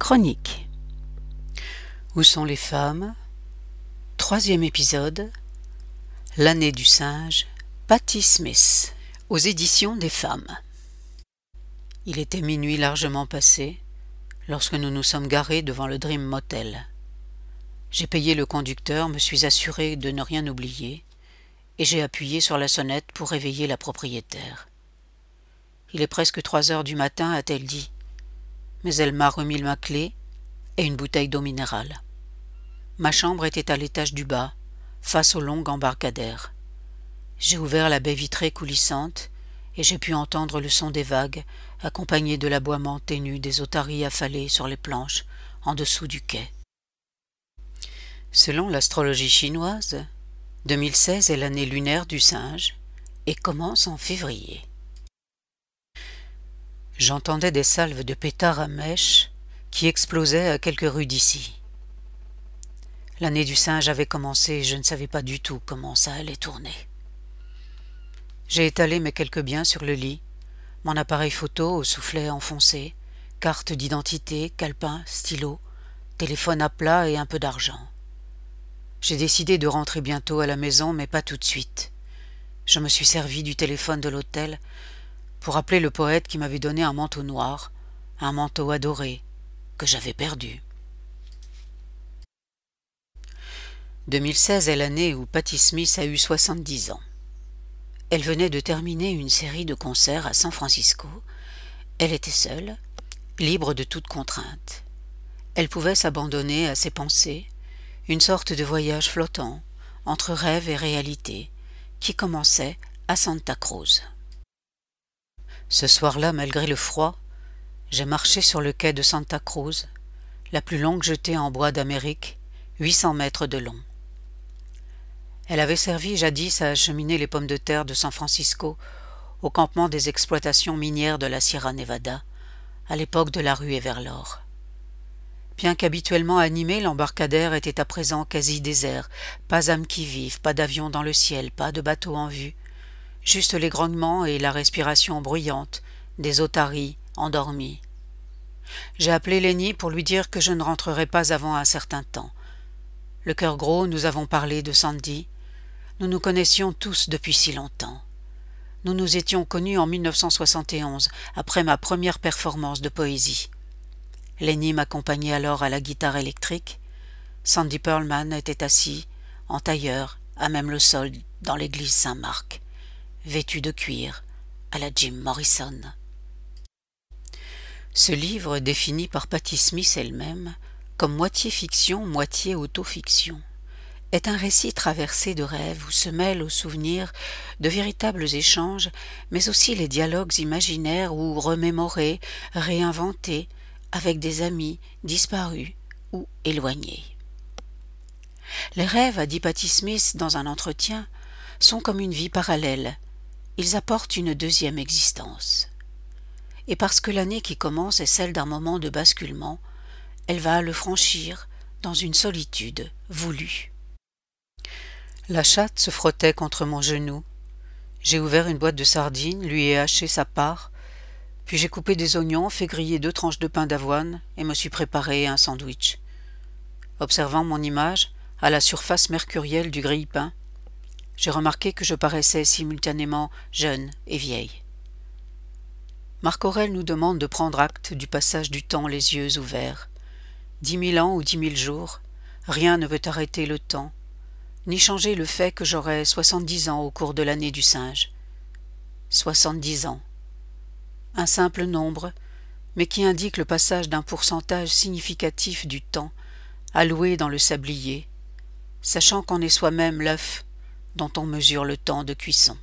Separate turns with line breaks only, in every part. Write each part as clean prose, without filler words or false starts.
Chronique. Où sont les femmes? 3e épisode. L'année du singe. Patti Smith. Aux éditions des femmes. Il était minuit largement passé lorsque nous nous sommes garés devant le Dream Motel. J'ai payé le conducteur, me suis assuré de ne rien oublier et j'ai appuyé sur la sonnette pour réveiller la propriétaire. Il est presque 3 heures du matin, a-t-elle dit, mais elle m'a remis ma clé et une bouteille d'eau minérale. Ma chambre était à l'étage du bas, face au long embarcadère. J'ai ouvert la baie vitrée coulissante et j'ai pu entendre le son des vagues, accompagné de l'aboiement ténu des otaries affalées sur les planches en dessous du quai. Selon l'astrologie chinoise, 2016 est l'année lunaire du singe et commence en février. J'entendais des salves de pétards à mèche qui explosaient à quelques rues d'ici. L'année du singe avait commencé et je ne savais pas du tout comment ça allait tourner. J'ai étalé mes quelques biens sur le lit, mon appareil photo au soufflet enfoncé, carte d'identité, calepin, stylo, téléphone à plat et un peu d'argent. J'ai décidé de rentrer bientôt à la maison, mais pas tout de suite. Je me suis servi du téléphone de l'hôtel pour appeler le poète qui m'avait donné un manteau noir, un manteau adoré, que j'avais perdu. 2016 est l'année où Patti Smith a eu 70 ans. Elle venait de terminer une série de concerts à San Francisco. Elle était seule, libre de toute contrainte. Elle pouvait s'abandonner à ses pensées, une sorte de voyage flottant, entre rêve et réalité, qui commençait à Santa Cruz. Ce soir-là, malgré le froid, j'ai marché sur le quai de Santa Cruz, la plus longue jetée en bois d'Amérique, 800 mètres de long. Elle avait servi jadis à acheminer les pommes de terre de San Francisco au campement des exploitations minières de la Sierra Nevada, à l'époque de la ruée vers l'or. Bien qu'habituellement animé, l'embarcadère était à présent quasi désert, pas âme qui vive, pas d'avion dans le ciel, pas de bateau en vue, juste les grognements et la respiration bruyante des otaries endormies. J'ai appelé Lenny pour lui dire que je ne rentrerai pas avant un certain temps. Le cœur gros, nous avons parlé de Sandy. Nous nous connaissions tous depuis si longtemps. Nous nous étions connus en 1971, après ma première performance de poésie. Lenny m'accompagnait alors à la guitare électrique. Sandy Pearlman était assis, en tailleur, à même le sol, dans l'église Saint-Marc, vêtu de cuir, à la Jim Morrison. Ce livre, défini par Patti Smith elle-même, comme moitié fiction, moitié autofiction, est un récit traversé de rêves où se mêlent aux souvenirs de véritables échanges, mais aussi les dialogues imaginaires ou remémorés, réinventés, avec des amis disparus ou éloignés. Les rêves, a dit Patti Smith dans un entretien, sont comme une vie parallèle. Ils apportent une deuxième existence. Et parce que l'année qui commence est celle d'un moment de basculement, elle va le franchir dans une solitude voulue. La chatte se frottait contre mon genou. J'ai ouvert une boîte de sardines, lui ai haché sa part, puis j'ai coupé des oignons, fait griller 2 tranches de pain d'avoine et me suis préparé un sandwich. Observant mon image à la surface mercurielle du grille-pain, j'ai remarqué que je paraissais simultanément jeune et vieille. Marc Aurèle nous demande de prendre acte du passage du temps les yeux ouverts. 10 000 ans ou 10 000 jours, rien ne veut arrêter le temps, ni changer le fait que j'aurai 70 ans au cours de l'année du singe. 70 ans. Un simple nombre, mais qui indique le passage d'un pourcentage significatif du temps alloué dans le sablier, sachant qu'on est soi-même l'œuf dont on mesure le temps de cuisson.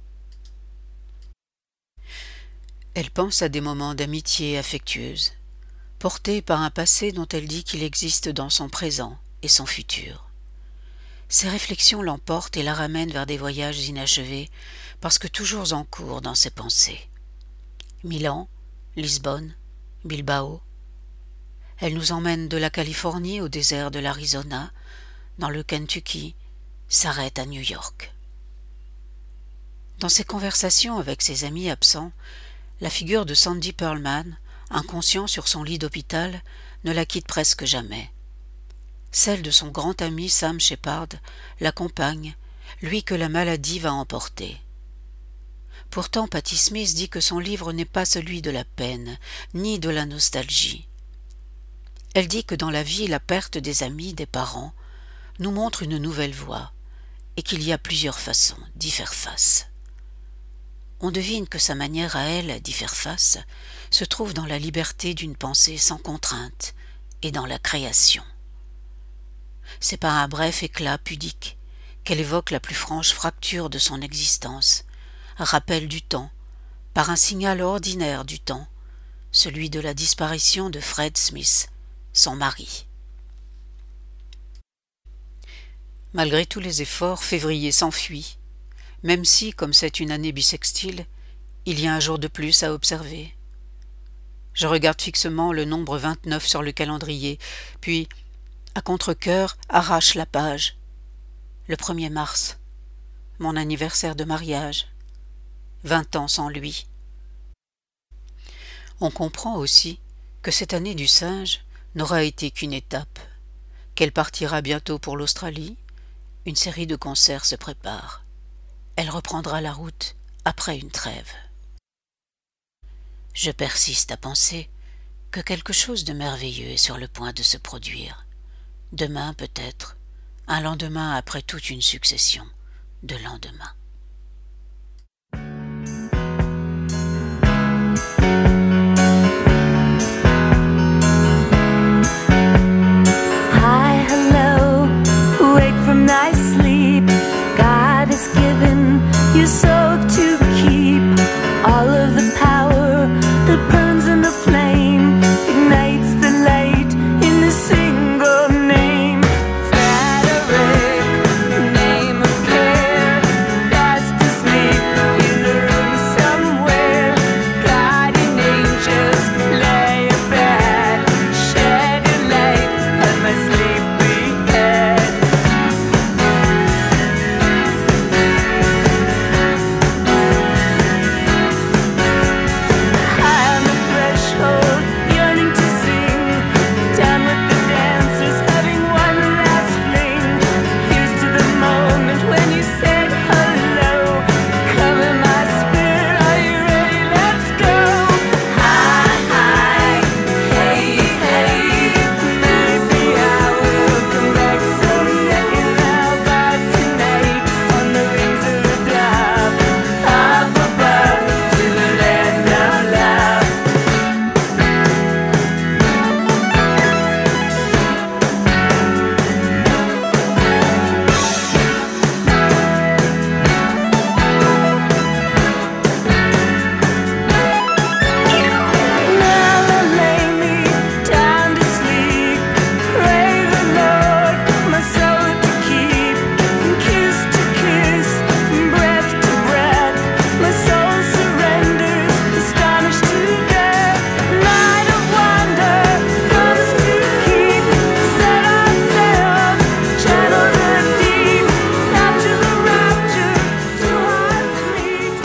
Elle pense à des moments d'amitié affectueuse, portés par un passé dont elle dit qu'il existe dans son présent et son futur. Ses réflexions l'emportent et la ramènent vers des voyages inachevés, parce que toujours en cours dans ses pensées. Milan, Lisbonne, Bilbao. Elle nous emmène de la Californie au désert de l'Arizona, dans le Kentucky, s'arrête à New York. Dans ses conversations avec ses amis absents, la figure de Sandy Pearlman, inconscient sur son lit d'hôpital, ne la quitte presque jamais. Celle de son grand ami Sam Shepard l'accompagne, lui que la maladie va emporter. Pourtant, Patti Smith dit que son livre n'est pas celui de la peine, ni de la nostalgie. Elle dit que dans la vie, la perte des amis, des parents, nous montre une nouvelle voie, et qu'il y a plusieurs façons d'y faire face. On devine que sa manière à elle d'y faire face se trouve dans la liberté d'une pensée sans contrainte et dans la création. C'est par un bref éclat pudique qu'elle évoque la plus franche fracture de son existence, un rappel du temps, par un signal ordinaire du temps, celui de la disparition de Fred Smith, son mari. Malgré tous les efforts, février s'enfuit, même si, comme c'est une année bissextile, il y a un jour de plus à observer. Je regarde fixement le nombre 29 sur le calendrier, puis, à contre-cœur, arrache la page. Le 1er mars, mon anniversaire de mariage. 20 ans sans lui. On comprend aussi que cette année du singe n'aura été qu'une étape, qu'elle partira bientôt pour l'Australie. Une série de concerts se prépare. Elle reprendra la route après une trêve. Je persiste à penser que quelque chose de merveilleux est sur le point de se produire. Demain peut-être, un lendemain après toute une succession de lendemains.
Hi, hello, wake from thy sleep. God has given you soul to keep. All of the power that burns in the flame ignites the light in a single name. Frederick, name of care, fast asleep in a room somewhere. Guardian angels lay abed, shed a light on my sleepy head. High on the threshold, yearning to sing, down with the dancers, having one last fling. Here's to the moment when you said hello. Come in my spirit, are you ready? Let's go. Hi, hi, hey, hey. Maybe I will come back someday now, but tonight, on the wings of a dove, up above to the land of love. Now lay me down to sleep. Pray the Lord my soul to keep. From kiss to kiss, from breath to breath, my soul surrenders, astonished to death. Night of wonder comes to keep. Set ourselves, channel the deep. Capture the rapture, two hearts meet.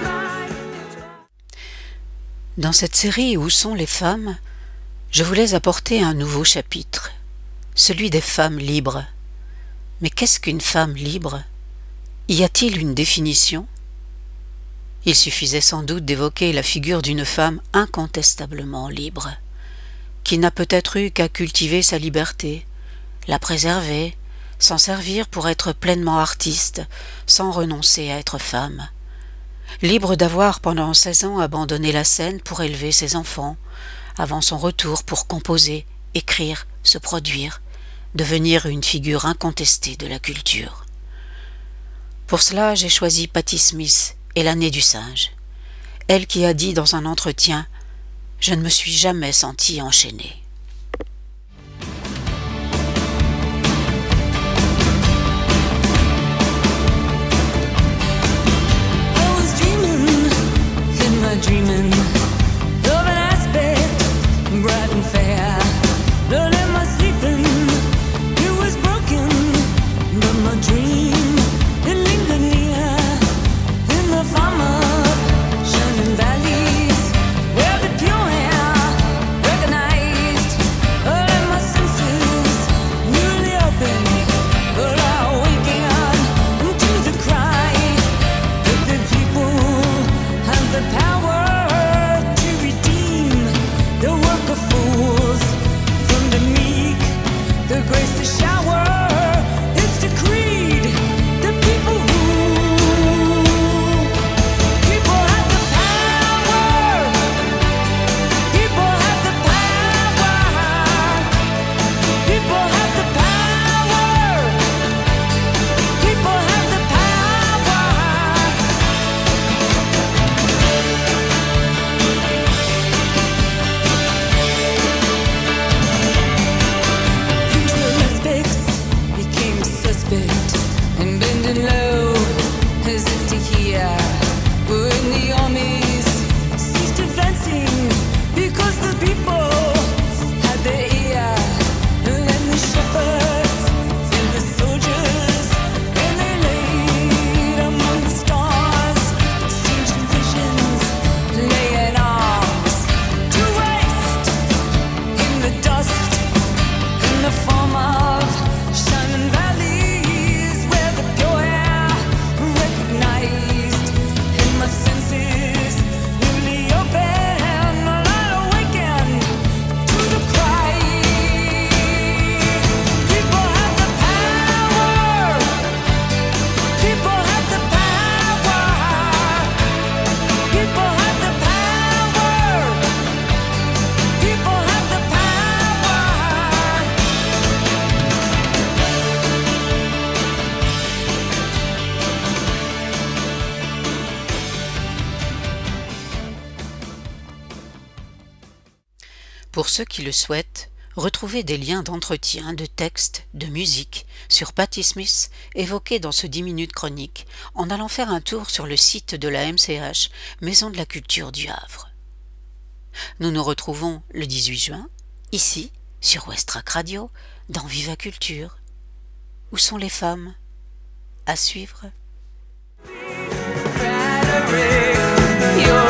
Dans cette série Où sont les femmes, je voulais apporter un nouveau chapitre, celui des femmes libres. Mais qu'est-ce qu'une femme libre? Y a-t-il une définition? Il suffisait sans doute d'évoquer la figure d'une femme incontestablement libre, qui n'a peut-être eu qu'à cultiver sa liberté, la préserver, s'en servir pour être pleinement artiste, sans renoncer à être femme. Libre d'avoir pendant 16 ans abandonné la scène pour élever ses enfants, avant son retour pour composer, écrire, se produire, devenir une figure incontestée de la culture. Pour cela, j'ai choisi Patti Smith et l'année du singe. Elle qui a dit dans un entretien « Je ne me suis jamais sentie enchaînée ».
I was dreaming, in my dreaming, of an aspect bright and fair. But in my sleeping, it was broken. But my dream, it lingered near. In the farm of shining valleys, where the pure air recognized
Pour ceux qui le souhaitent, retrouvez des liens d'entretien, de textes, de musique sur Patti Smith évoqués dans ce 10 minutes chronique en allant faire un tour sur le site de la MCH, Maison de la Culture du Havre. Nous nous retrouvons le 18 juin, ici, sur Westrack Radio, dans Viva Culture. Où sont les femmes? À suivre.